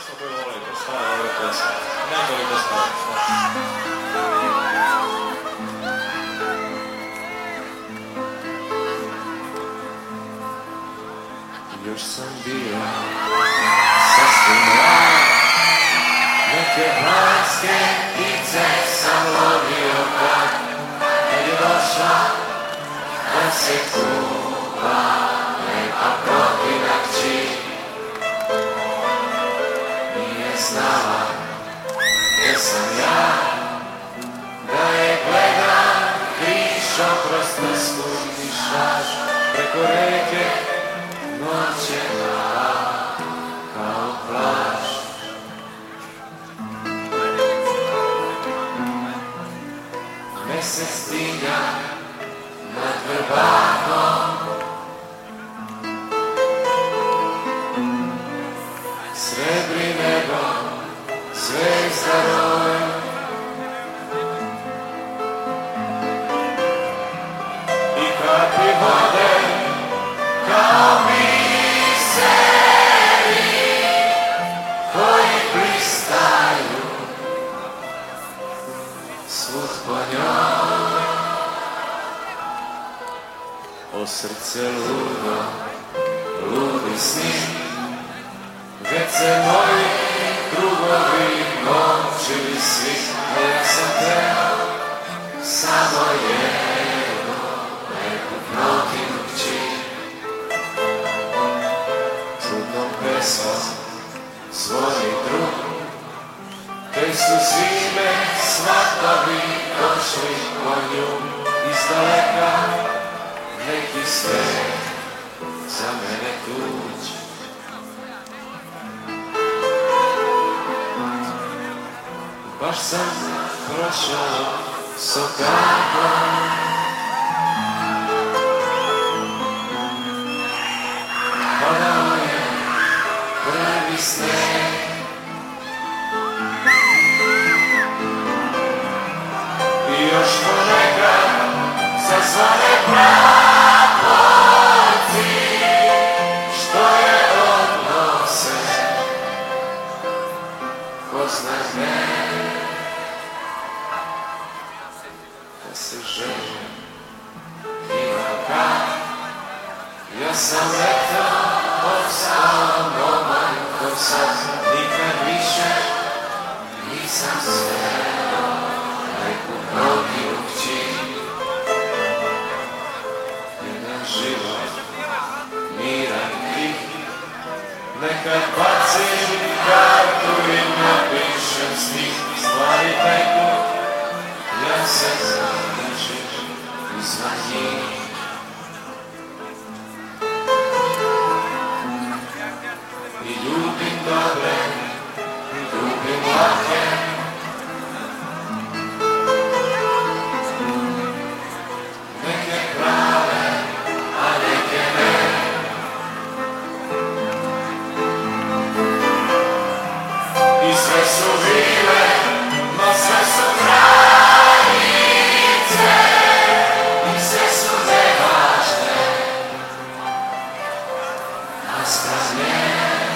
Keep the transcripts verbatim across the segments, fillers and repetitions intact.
Pesma koju volite, stara dobra pesma. Nekoliko stvari. Još sam bio sasvim mlad, neke planske ptice sam lovio kad, kad je došla da se kupa lepa protina kći. Nije znala gdje sam ja, da je gledam krišom kroz trsku i šaš preko reke. Noć je mala kao plaž. Mesec tinja nad Vrbanom, srebri nebo, zvezda roj. I kapi vode kao biseri koji blistaju svud po njoj. O srce ludo, ludi sni, već se moji drugovi noćili svi. A ja sam teo samo jednu lepu protinu kći. Čudnom pesmom zvoni drug, te su zime svatovi došli po nju. Izdaleka neki svet za mene tuđ. Baš sam prošao sokakom, padao je prvi sneg. I još ponekad zazvane prapoci, što je odnose, ko zna gde. Da se želim imam kad, ja sam letao ostao momak kod sad. Nikad više nisam sreo lepu protinu kći. Jedan život miran tih, nekad bacim kartu i napišem stih. Stvari teku, ja se zadržim izvan njih. I ljubim dobre, ljubim lake, neke prave, a neke ne. I sve su bile, ma sve su granice, i sve su nevažne, a strane.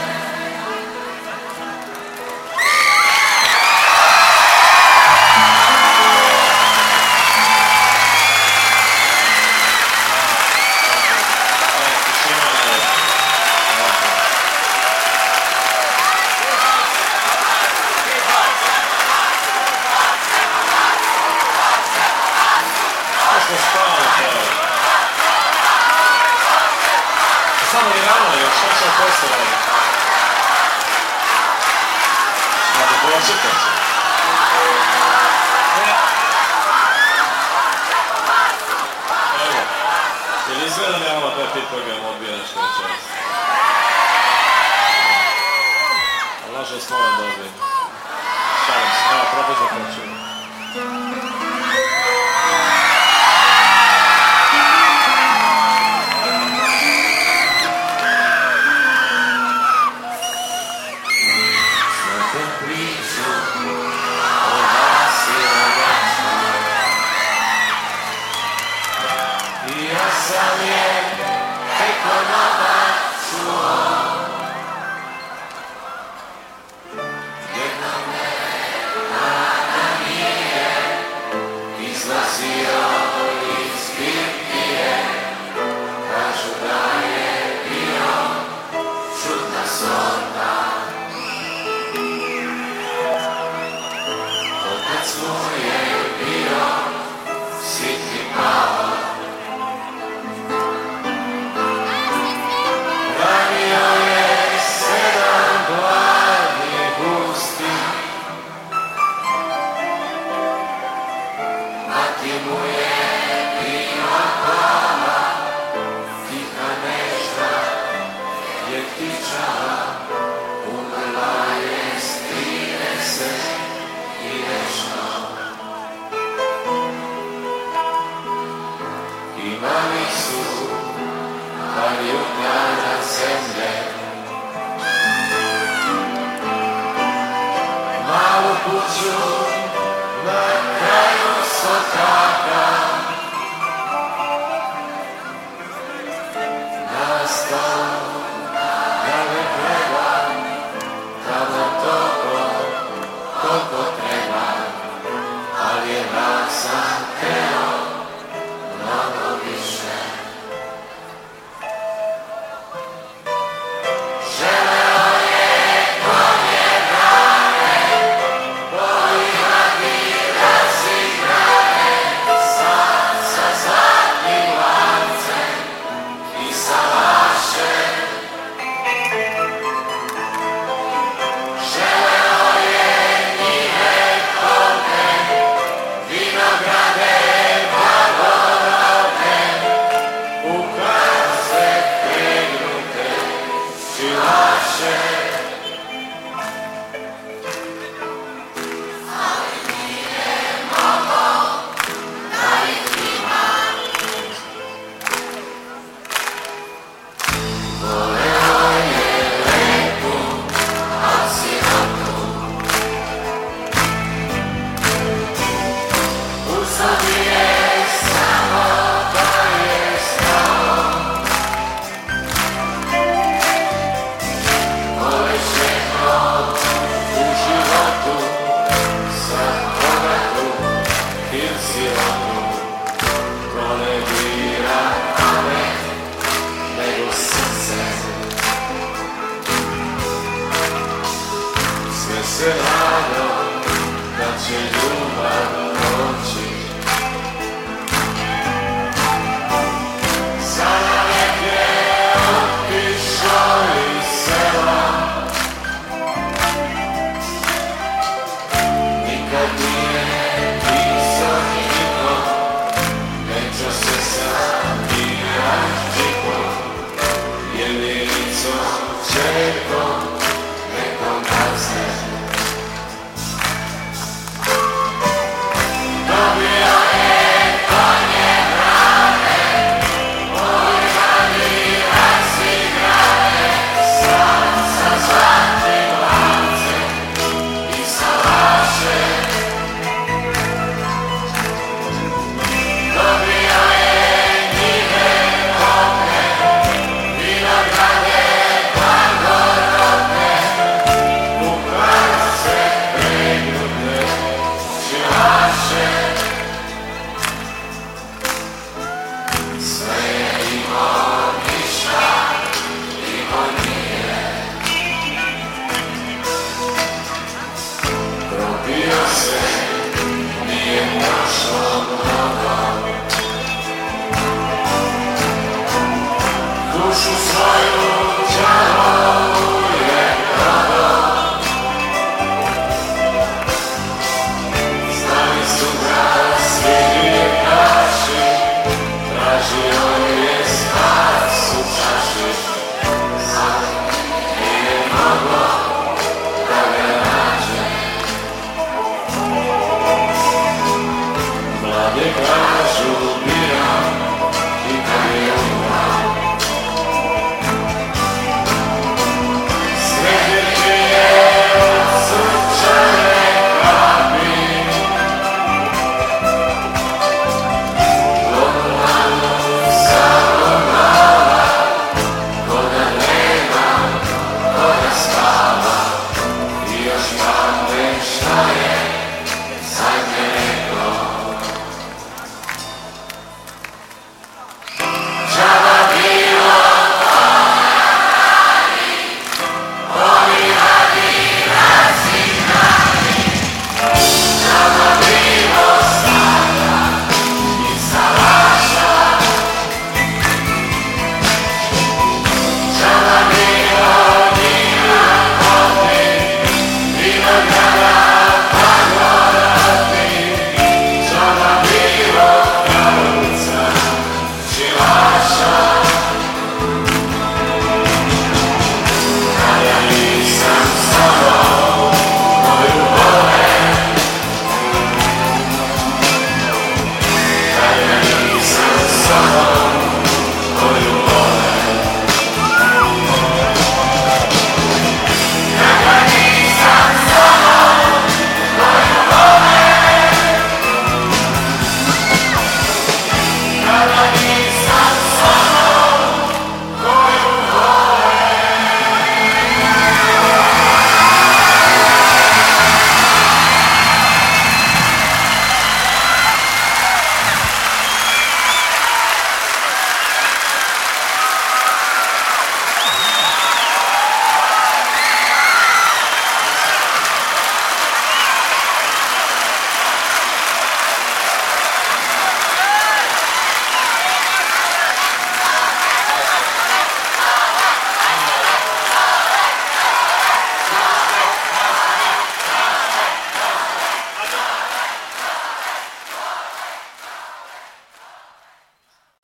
Samo je rano još, šta će vam posle radi? Znate, pročetat. Evo, je li izgleda mi ovo taj pit program odbija nešto večeras? A nažalost moram da odbijem. Šalim se, evo, probaj da počinu. Sam je tek onada čuo kuću na kraju sokaka. Na stolu da me gleda, tamo toliko koliko treba, ali je dan sam krenuo mnogo više. Želeo je konje brane, bojima bile zigrane, sad sa zlatnim lancem i sa vašem. Želeo je njive polne, vinograde blagorodne, ukaze pregnute, silaše. Voleo je lepu, a sirotu, usudio je samo da je stalo. Voleće to u životu, sad bogatu ili sirotu, ko ne bira pamet nego srce. Sve se nada da će ljubav